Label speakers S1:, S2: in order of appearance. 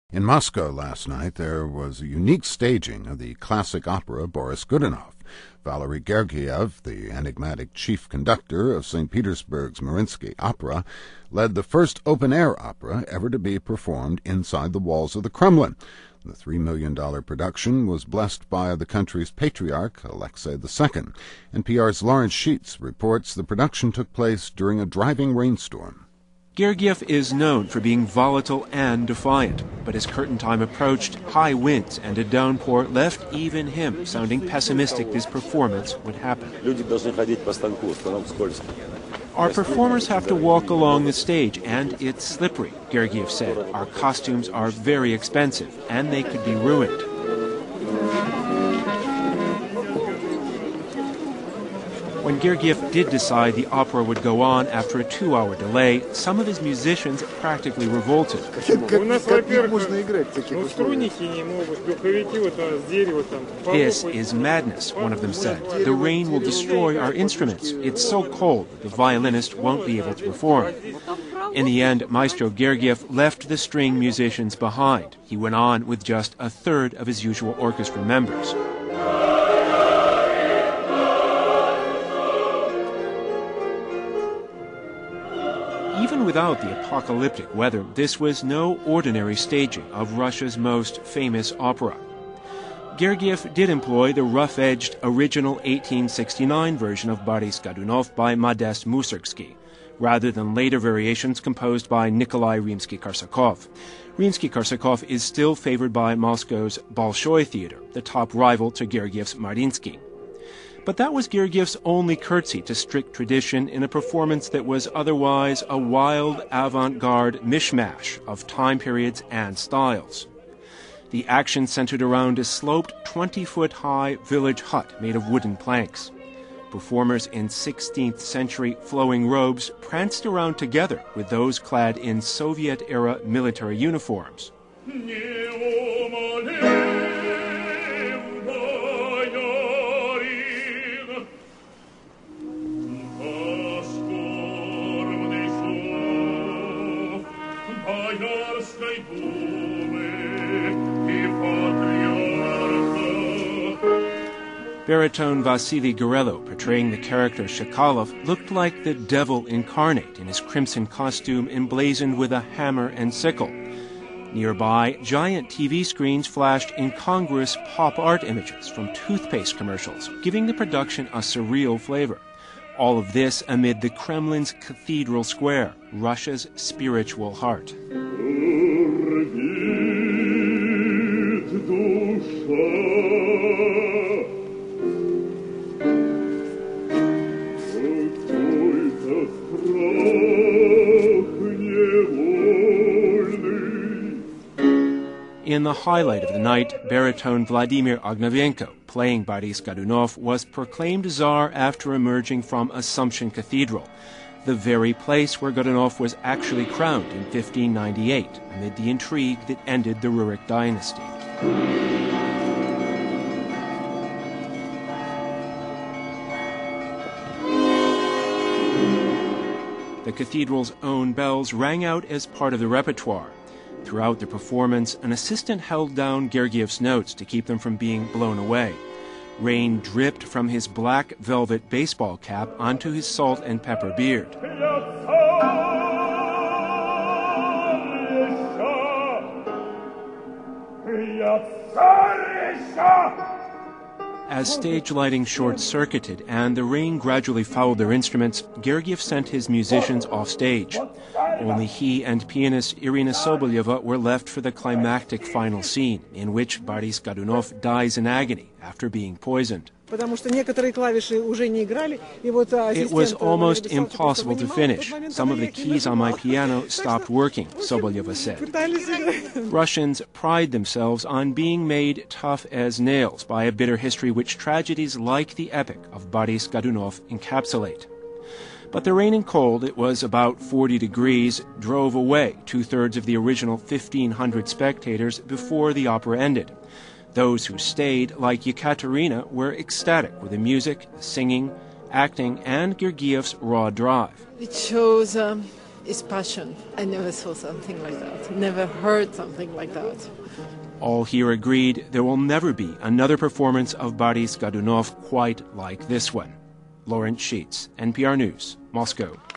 S1: In Moscow last night there was a unique staging of the classic opera Boris Godunov. Valery Gergiev, the enigmatic chief conductor of St. Petersburg's Mariinsky Opera, led the first open-air opera ever to be performed inside the walls of the Kremlin. The $3 million production was blessed by the country's patriarch, Alexei II. NPR's Lawrence Sheets reports the production took place during a driving rainstorm.
S2: Gergiev is known for being volatile and defiant, but as curtain time approached, high winds and a downpour left even him sounding pessimistic his performance would happen. Our performers have to walk along the stage, and it's slippery, Gergiev said. Our costumes are very expensive, and they could be ruined. When Gergiev did decide the opera would go on after a 2-hour delay, some of his musicians practically revolted. This is madness, one of them said. The rain will destroy our instruments. It's so cold that the violinist won't be able to perform. In the end, Maestro Gergiev left the string musicians behind. He went on with just a third of his usual orchestra members. Even without the apocalyptic weather, this was no ordinary staging of Russia's most famous opera. Gergiev did employ the rough-edged original 1869 version of Boris Godunov by Modest Mussorgsky, rather than later variations composed by Nikolai Rimsky-Korsakov. Rimsky-Korsakov is still favored by Moscow's Bolshoi Theater, the top rival to Gergiev's Mariinsky. But that was Gergiev's only curtsy to strict tradition in a performance that was otherwise a wild avant-garde mishmash of time periods and styles. The action centered around a sloped 20-foot-high village hut made of wooden planks. Performers in 16th century flowing robes pranced around together with those clad in Soviet-era military uniforms. Baritone Vasily Gorelo, portraying the character Shekalov, looked like the devil incarnate in his crimson costume emblazoned with a hammer and sickle. Nearby, giant TV screens flashed incongruous pop art images from toothpaste commercials, giving the production a surreal flavor. All of this amid the Kremlin's Cathedral Square, Russia's spiritual heart. In the highlight of the night, baritone Vladimir Ognavenko, playing Boris Godunov, was proclaimed Tsar after emerging from Assumption Cathedral, the very place where Godunov was actually crowned in 1598, amid the intrigue that ended the Rurik dynasty. The cathedral's own bells rang out as part of the repertoire. Throughout the performance, an assistant held down Gergiev's notes to keep them from being blown away. Rain dripped from his black velvet baseball cap onto his salt and pepper beard. As stage lighting short-circuited and the rain gradually fouled their instruments, Gergiev sent his musicians off stage. Only he and pianist Irina Sobolyeva were left for the climactic final scene, in which Boris Godunov dies in agony after being poisoned. It was almost impossible to finish. Some of the keys on my piano stopped working, Sobolyeva said. Russians pride themselves on being made tough as nails by a bitter history which tragedies like the epic of Boris Godunov encapsulate. But the rain and cold, it was about 40 degrees, drove away 2/3 of the original 1,500 spectators before the opera ended. Those who stayed, like Yekaterina, were ecstatic with the music, the singing, acting, and Gergiev's raw drive.
S3: It shows his passion. I never saw something like that, never heard something like that.
S2: All here agreed there will never be another performance of Boris Godunov quite like this one. Lawrence Sheets, NPR News, Moscow.